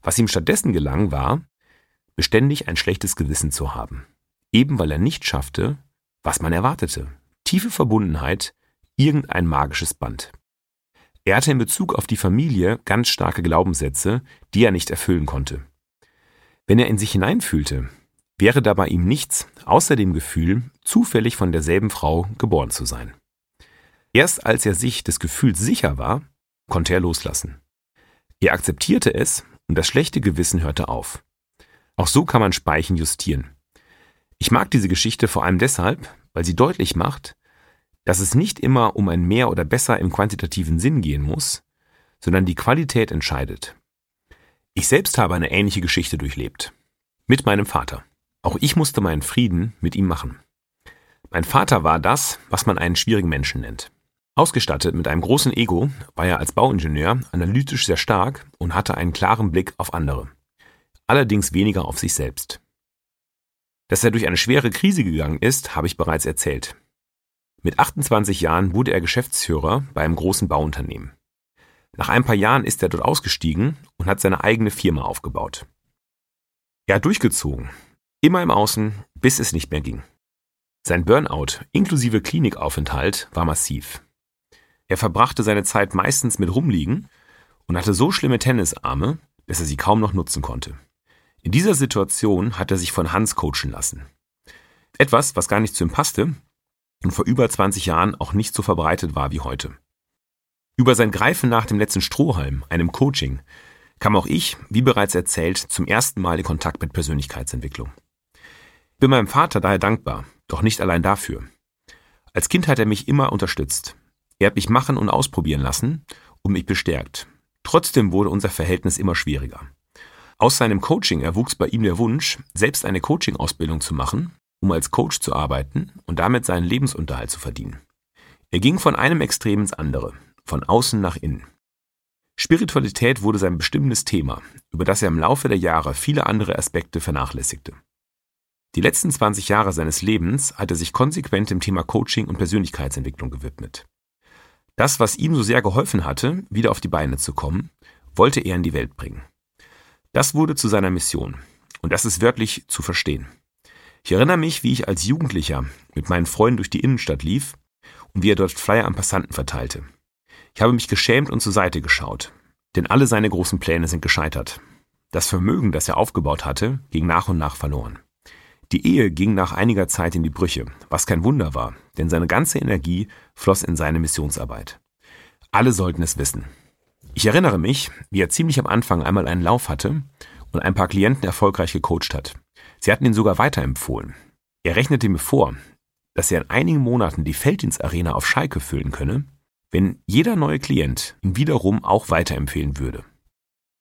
Was ihm stattdessen gelang, war, beständig ein schlechtes Gewissen zu haben. Eben weil er nicht schaffte, was man erwartete. Tiefe Verbundenheit, irgendein magisches Band. Er hatte in Bezug auf die Familie ganz starke Glaubenssätze, die er nicht erfüllen konnte. Wenn er in sich hineinfühlte, wäre da bei ihm nichts außer dem Gefühl, zufällig von derselben Frau geboren zu sein. Erst als er sich des Gefühls sicher war, konnte er loslassen. Er akzeptierte es und das schlechte Gewissen hörte auf. Auch so kann man Speichen justieren. Ich mag diese Geschichte vor allem deshalb, weil sie deutlich macht, dass es nicht immer um ein Mehr oder Besser im quantitativen Sinn gehen muss, sondern die Qualität entscheidet. Ich selbst habe eine ähnliche Geschichte durchlebt. Mit meinem Vater. Auch ich musste meinen Frieden mit ihm machen. Mein Vater war das, was man einen schwierigen Menschen nennt. Ausgestattet mit einem großen Ego war er als Bauingenieur analytisch sehr stark und hatte einen klaren Blick auf andere. Allerdings weniger auf sich selbst. Dass er durch eine schwere Krise gegangen ist, habe ich bereits erzählt. Mit 28 Jahren wurde er Geschäftsführer bei einem großen Bauunternehmen. Nach ein paar Jahren ist er dort ausgestiegen und hat seine eigene Firma aufgebaut. Er hat durchgezogen, immer im Außen, bis es nicht mehr ging. Sein Burnout inklusive Klinikaufenthalt war massiv. Er verbrachte seine Zeit meistens mit Rumliegen und hatte so schlimme Tennisarme, dass er sie kaum noch nutzen konnte. In dieser Situation hat er sich von Hans coachen lassen. Etwas, was gar nicht zu ihm passte und vor über 20 Jahren auch nicht so verbreitet war wie heute. Über sein Greifen nach dem letzten Strohhalm, einem Coaching, kam auch ich, wie bereits erzählt, zum ersten Mal in Kontakt mit Persönlichkeitsentwicklung. Ich bin meinem Vater daher dankbar, doch nicht allein dafür. Als Kind hat er mich immer unterstützt. Er hat mich machen und ausprobieren lassen und mich bestärkt. Trotzdem wurde unser Verhältnis immer schwieriger. Aus seinem Coaching erwuchs bei ihm der Wunsch, selbst eine Coaching-Ausbildung zu machen, um als Coach zu arbeiten und damit seinen Lebensunterhalt zu verdienen. Er ging von einem Extrem ins andere, von außen nach innen. Spiritualität wurde sein bestimmendes Thema, über das er im Laufe der Jahre viele andere Aspekte vernachlässigte. Die letzten 20 Jahre seines Lebens hat er sich konsequent dem Thema Coaching und Persönlichkeitsentwicklung gewidmet. Das, was ihm so sehr geholfen hatte, wieder auf die Beine zu kommen, wollte er in die Welt bringen. Das wurde zu seiner Mission. Und das ist wörtlich zu verstehen. Ich erinnere mich, wie ich als Jugendlicher mit meinen Freunden durch die Innenstadt lief und wie er dort Flyer an Passanten verteilte. Ich habe mich geschämt und zur Seite geschaut, denn alle seine großen Pläne sind gescheitert. Das Vermögen, das er aufgebaut hatte, ging nach und nach verloren. Die Ehe ging nach einiger Zeit in die Brüche, was kein Wunder war, denn seine ganze Energie floss in seine Missionsarbeit. Alle sollten es wissen. Ich erinnere mich, wie er ziemlich am Anfang einmal einen Lauf hatte und ein paar Klienten erfolgreich gecoacht hat. Sie hatten ihn sogar weiterempfohlen. Er rechnete mir vor, dass er in einigen Monaten die Felddienstarena auf Schalke füllen könne, wenn jeder neue Klient ihn wiederum auch weiterempfehlen würde.